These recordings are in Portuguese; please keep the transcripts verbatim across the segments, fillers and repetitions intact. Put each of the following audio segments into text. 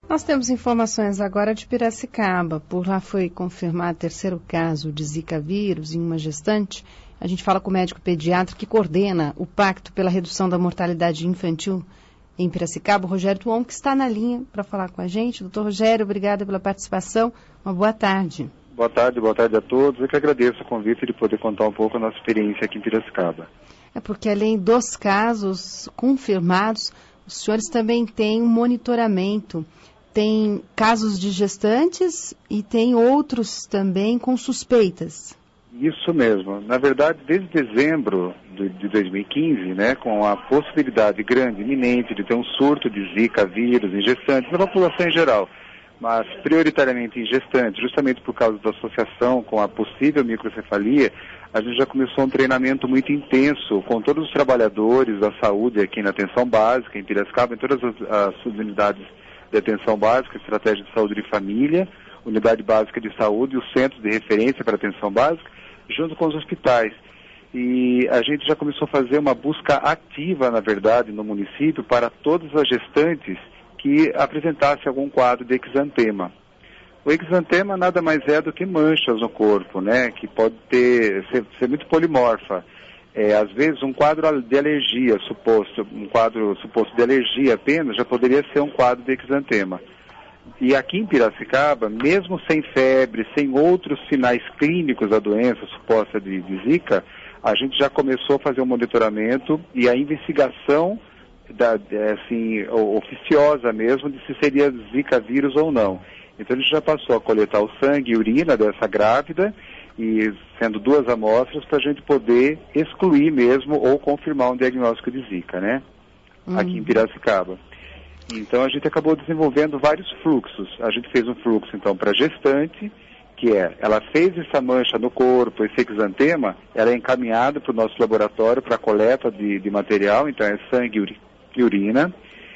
Nós temos informações agora de Piracicaba. Por lá foi confirmado o terceiro caso de Zika vírus em uma gestante. A gente fala com o médico pediatra que coordena o Pacto pela Redução da Mortalidade Infantil em Piracicaba, o Rogério Tuon, que está na linha para falar com a gente. Doutor Rogério, obrigada pela participação. Uma boa tarde. Boa tarde, boa tarde a todos. Eu que agradeço o convite de poder contar um pouco a nossa experiência aqui em Piracicaba. É porque além dos casos confirmados, os senhores também têm um monitoramento. Tem casos de gestantes e tem outros também com suspeitas. Isso mesmo. Na verdade, desde dezembro de dois mil e quinze, né, com a possibilidade grande, iminente, de ter um surto de Zika vírus em gestantes, na população em geral, mas prioritariamente em gestantes, justamente por causa da associação com a possível microcefalia, a gente já começou um treinamento muito intenso com todos os trabalhadores da saúde aqui na atenção básica, em Piracicaba, em todas as, as unidades de atenção básica, estratégia de saúde de família, unidade básica de saúde e os centros de referência para atenção básica, junto com os hospitais. E a gente já começou a fazer uma busca ativa, na verdade, no município, para todas as gestantes que apresentassem algum quadro de exantema. O exantema nada mais é do que manchas no corpo, né, que pode ter, ser, ser muito polimorfa. É, às vezes um quadro de alergia suposto, um quadro suposto de alergia apenas, já poderia ser um quadro de exantema. E aqui em Piracicaba, mesmo sem febre, sem outros sinais clínicos da doença suposta de, de Zika, a gente já começou a fazer um monitoramento e a investigação da, assim, oficiosa mesmo de se seria Zika vírus ou não. Então a gente já passou a coletar o sangue e urina dessa grávida, e sendo duas amostras para a gente poder excluir mesmo ou confirmar um diagnóstico de Zika, né? Uhum. Aqui em Piracicaba. Então a gente acabou desenvolvendo vários fluxos. A gente fez um fluxo então para gestante, que é, ela fez essa mancha no corpo, esse exantema, ela é encaminhada para o nosso laboratório para coleta de, de material, então é sangue e urina,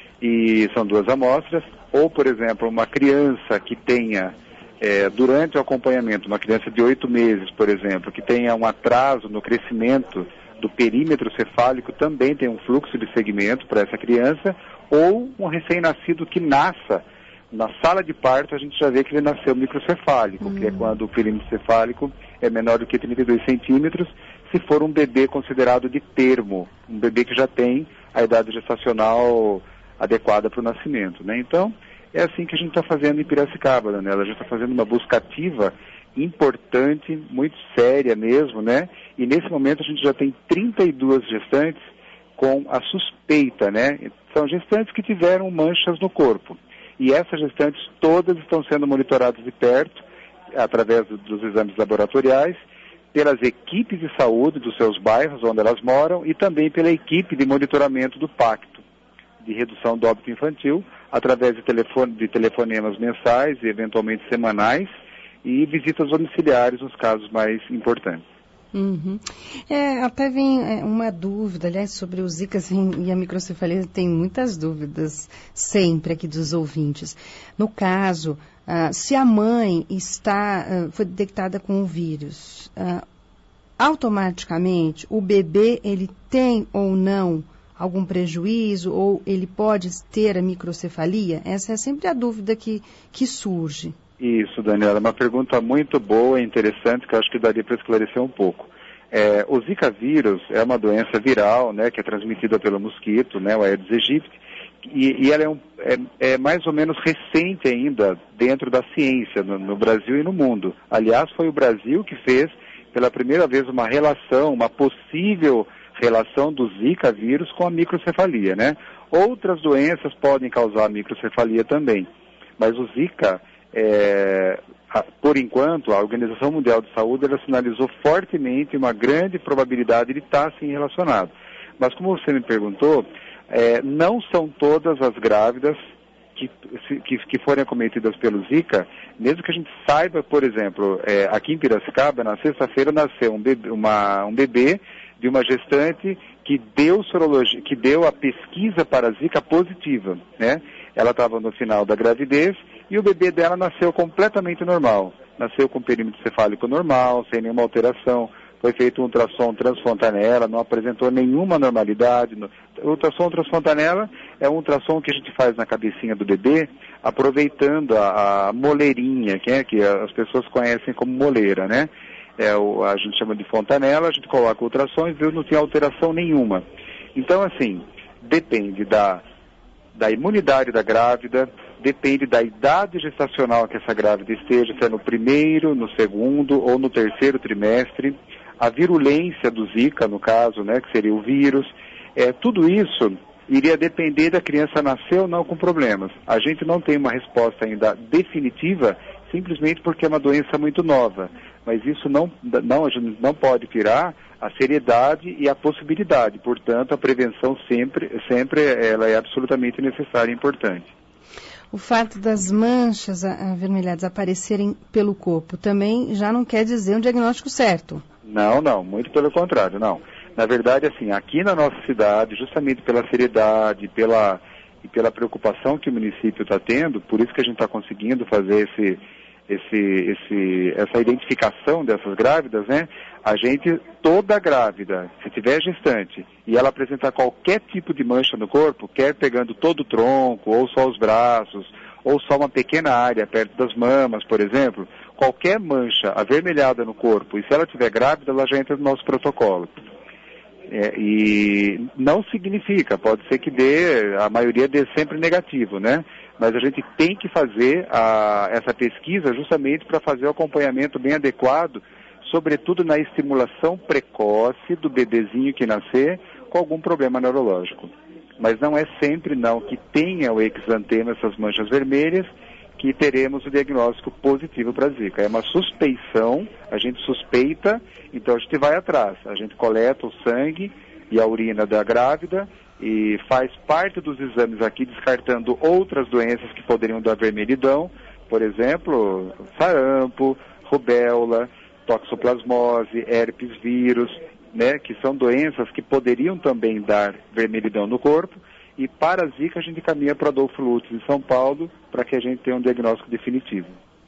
e são duas amostras. Ou, por exemplo, uma criança que tenha, é, durante o acompanhamento, uma criança de oito meses, por exemplo, que tenha um atraso no crescimento do perímetro cefálico, também tem um fluxo de segmento para essa criança, ou um recém-nascido que nasça na sala de parto, a gente já vê que ele nasceu microcefálico, uhum. que é quando o perímetro cefálico é menor do que trinta e dois centímetros, se for um bebê considerado de termo, um bebê que já tem a idade gestacional adequada para o nascimento, né? Então, é assim que a gente está fazendo em Piracicaba, Daniela. A gente está fazendo uma busca ativa importante, muito séria mesmo, né? E nesse momento a gente já tem trinta e duas gestantes com a suspeita, né? São gestantes que tiveram manchas no corpo. E essas gestantes todas estão sendo monitoradas de perto, através do, dos exames laboratoriais, pelas equipes de saúde dos seus bairros onde elas moram e também pela equipe de monitoramento do Pacto de Redução do Óbito Infantil, através de, telefone, de telefonemas mensais e eventualmente semanais e visitas domiciliares nos casos mais importantes. Uhum. É, até vem uma dúvida, aliás, sobre o Zika e a microcefalia, tem muitas dúvidas sempre aqui dos ouvintes. No caso, uh, se a mãe está, uh, foi detectada com o vírus, uh, automaticamente o bebê ele tem ou não algum prejuízo ou ele pode ter a microcefalia? Essa é sempre a dúvida que, que surge. Isso, Daniela, uma pergunta muito boa e interessante que eu acho que daria para esclarecer um pouco. É, o Zika vírus é uma doença viral, né, que é transmitida pelo mosquito, né, o Aedes aegypti, e, e ela é, um, é, é mais ou menos recente ainda dentro da ciência, no, no Brasil e no mundo. Aliás, foi o Brasil que fez pela primeira vez uma relação, uma possível relação do Zika vírus com a microcefalia, né? Outras doenças podem causar microcefalia também, mas o Zika, é, a, por enquanto, a Organização Mundial de Saúde ela sinalizou fortemente uma grande probabilidade de estar assim relacionado. Mas como você me perguntou, é, não são todas as grávidas que, que, que forem acometidas pelo Zika, mesmo que a gente saiba, por exemplo, é, aqui em Piracicaba, na sexta-feira nasceu um bebê, uma, um bebê de uma gestante que deu sorologia, que deu a pesquisa para a Zika positiva, né? Ela estava no final da gravidez e o bebê dela nasceu completamente normal. Nasceu com perímetro cefálico normal, sem nenhuma alteração foi feito um ultrassom transfontanela, não apresentou nenhuma normalidade. O ultrassom transfontanela é um ultrassom que a gente faz na cabecinha do bebê, aproveitando a, a moleirinha, que, é, que as pessoas conhecem como moleira, né? É o, a gente chama de fontanela, a gente coloca o ultrassom e viu não tem alteração nenhuma. Então, assim, depende da, da imunidade da grávida, depende da idade gestacional que essa grávida esteja, se é no primeiro, no segundo ou no terceiro trimestre, a virulência do Zika, no caso, né, que seria o vírus, é, tudo isso iria depender da criança nascer ou não com problemas. A gente não tem uma resposta ainda definitiva, simplesmente porque é uma doença muito nova. Mas isso não, não, a gente não pode tirar a seriedade e a possibilidade. Portanto, a prevenção sempre, sempre ela é absolutamente necessária e importante. O fato das manchas avermelhadas aparecerem pelo corpo também já não quer dizer um diagnóstico certo? Não, não, muito pelo contrário, não. Na verdade, assim, aqui na nossa cidade, justamente pela seriedade, pela, e pela preocupação que o município está tendo, por isso que a gente está conseguindo fazer esse, esse, esse, essa identificação dessas grávidas, né? A gente, toda grávida, se tiver gestante, e ela apresentar qualquer tipo de mancha no corpo, quer pegando todo o tronco, ou só os braços, ou só uma pequena área perto das mamas, por exemplo, qualquer mancha avermelhada no corpo, e se ela estiver grávida, ela já entra no nosso protocolo. É, e não significa, pode ser que dê, a maioria dê sempre negativo, né? Mas a gente tem que fazer a, essa pesquisa justamente para fazer o acompanhamento bem adequado, sobretudo na estimulação precoce do bebezinho que nascer com algum problema neurológico. Mas não é sempre não que tenha o exantema, essas manchas vermelhas, que teremos o diagnóstico positivo para Zika. É uma suspeição, a gente suspeita, então a gente vai atrás. A gente coleta o sangue e a urina da grávida e faz parte dos exames aqui, descartando outras doenças que poderiam dar vermelhidão, por exemplo, sarampo, rubéola, toxoplasmose, herpes vírus, né, que são doenças que poderiam também dar vermelhidão no corpo. E para a Zika a gente caminha para Adolfo Lutz em São Paulo para que a gente tenha um diagnóstico definitivo.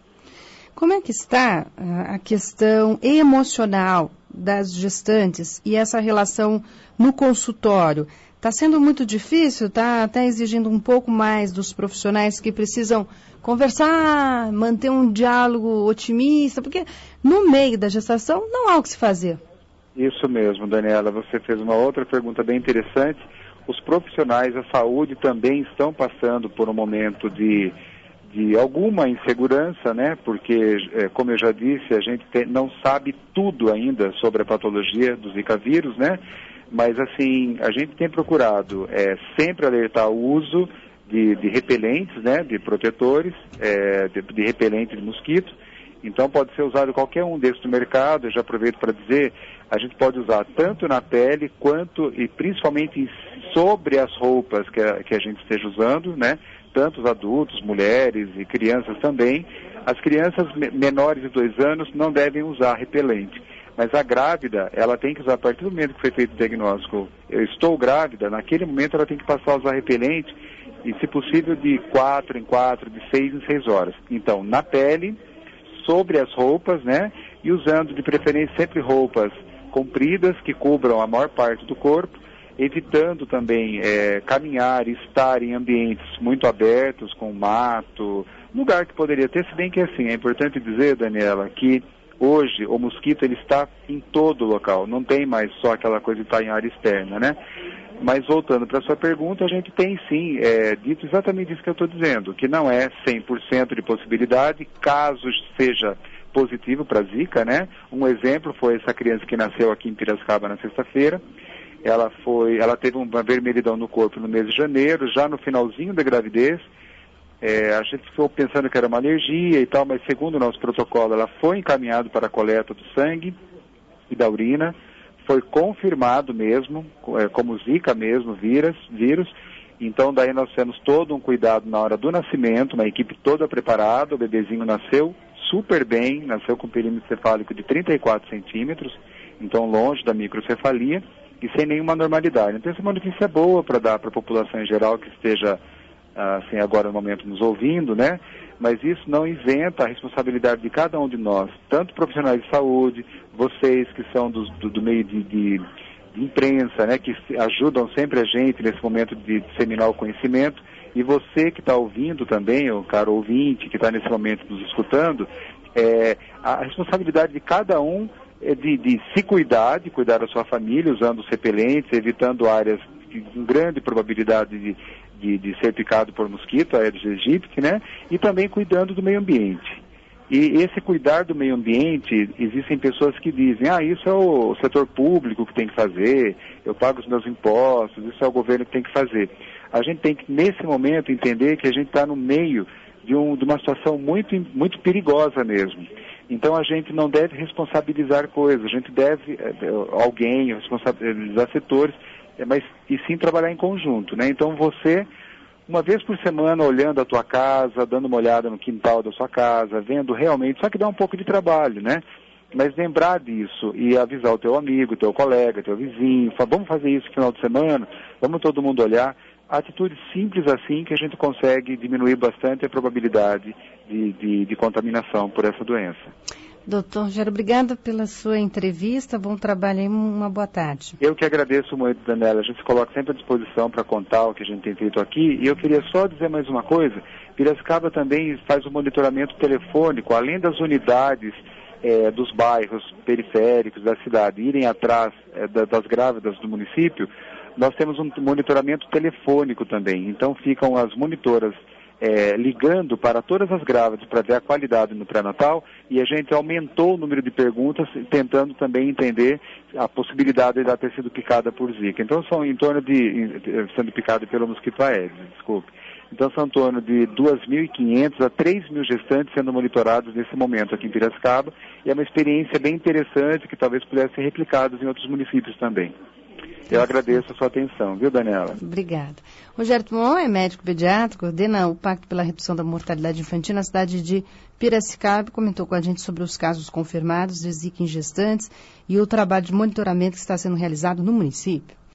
Como é que está a questão emocional das gestantes e essa relação no consultório? Está sendo muito difícil? Está até exigindo um pouco mais dos profissionais que precisam conversar, manter um diálogo otimista, porque no meio da gestação não há o que se fazer. Isso mesmo, Daniela. Você fez uma outra pergunta bem interessante. Os profissionais da saúde também estão passando por um momento de, de alguma insegurança, né? Porque, é, como eu já disse, a gente tem, não sabe tudo ainda sobre a patologia do Zika vírus, né? Mas, assim, a gente tem procurado é, sempre alertar o uso de, de repelentes, né? De protetores, é, de, de repelente de mosquito. Então, pode ser usado qualquer um desses no mercado. Eu já aproveito para dizer, a gente pode usar tanto na pele, quanto e principalmente sobre as roupas que a, que a gente esteja usando, né? Tanto os adultos, mulheres e crianças também. As crianças me- menores de dois anos não devem usar repelente. Mas a grávida, ela tem que usar, a partir do momento que foi feito o diagnóstico, eu estou grávida, naquele momento ela tem que passar a usar repelente, e se possível de quatro em quatro, de seis em seis horas. Então, na pele, sobre as roupas, né? E usando de preferência sempre roupas compridas que cubram a maior parte do corpo, evitando também é, caminhar e estar em ambientes muito abertos, com mato, lugar que poderia ter, se bem que assim, é importante dizer, Daniela, que hoje o mosquito ele está em todo o local, não tem mais só aquela coisa de estar em área externa, né? Mas voltando para a sua pergunta, a gente tem sim é, dito exatamente isso que eu estou dizendo, que não é cem por cento de possibilidade, caso seja positivo para Zika, né? Um exemplo foi essa criança que nasceu aqui em Piracicaba na sexta-feira. Ela foi, ela teve uma vermelhidão no corpo no mês de janeiro, já no finalzinho da gravidez. É, a gente ficou pensando que era uma alergia e tal, mas segundo o nosso protocolo, ela foi encaminhada para a coleta do sangue e da urina. Foi confirmado mesmo, é, como Zika mesmo, vírus, vírus. Então daí nós temos todo um cuidado na hora do nascimento, uma equipe toda preparada, o bebezinho nasceu super bem, nasceu com perímetro cefálico de trinta e quatro centímetros, então longe da microcefalia e sem nenhuma normalidade. Então essa é uma notícia boa para dar para a população em geral que esteja, assim, agora no momento nos ouvindo, né? mas isso não isenta a responsabilidade de cada um de nós, tanto profissionais de saúde, vocês que são do, do, do meio de, de, de imprensa, né, que ajudam sempre a gente nesse momento de disseminar o conhecimento, e você que está ouvindo também, o caro ouvinte que está nesse momento nos escutando, é, a responsabilidade de cada um é de, de se cuidar, de cuidar da sua família, usando os repelentes, evitando áreas com grande probabilidade de, de, de ser picado por mosquito, a Aedes aegypti, né? E também cuidando do meio ambiente. E esse cuidar do meio ambiente, existem pessoas que dizem, ah, isso é o setor público que tem que fazer, eu pago os meus impostos, isso é o governo que tem que fazer. A gente tem que, nesse momento, entender que a gente está no meio de, um, de uma situação muito, muito perigosa mesmo. Então a gente não deve responsabilizar coisas, a gente deve, alguém, responsabilizar setores, mas e sim trabalhar em conjunto, né? Então você, uma vez por semana, olhando a tua casa, dando uma olhada no quintal da sua casa, vendo realmente, só que dá um pouco de trabalho, né? Mas lembrar disso e avisar o teu amigo, teu colega, teu vizinho, falar, vamos fazer isso no final de semana, vamos todo mundo olhar. Atitudes simples assim que a gente consegue diminuir bastante a probabilidade de, de, de contaminação por essa doença. Doutor Rogério, obrigada pela sua entrevista, bom trabalho e uma boa tarde. Eu que agradeço muito, Daniela, a gente se coloca sempre à disposição para contar o que a gente tem feito aqui, e eu queria só dizer mais uma coisa, Piracicaba também faz o monitoramento telefônico, além das unidades é, dos bairros periféricos da cidade irem atrás é, da, das grávidas do município, nós temos um monitoramento telefônico também, então ficam as monitoras é, ligando para todas as grávidas para ver a qualidade no pré-natal, e a gente aumentou o número de perguntas, tentando também entender a possibilidade de ela ter sido picada por Zika. Então são em torno de, sendo picada pelo mosquito Aedes, desculpe. Então são em torno de duas mil e quinhentas a três mil gestantes sendo monitorados nesse momento aqui em Piracicaba, e é uma experiência bem interessante que talvez pudesse ser replicada em outros municípios também. Eu agradeço a sua atenção, viu, Daniela? Obrigada. Rogério Tumon é médico pediatra, coordena o Pacto pela Redução da Mortalidade Infantil na cidade de Piracicaba, comentou com a gente sobre os casos confirmados de Zika em gestantes e o trabalho de monitoramento que está sendo realizado no município.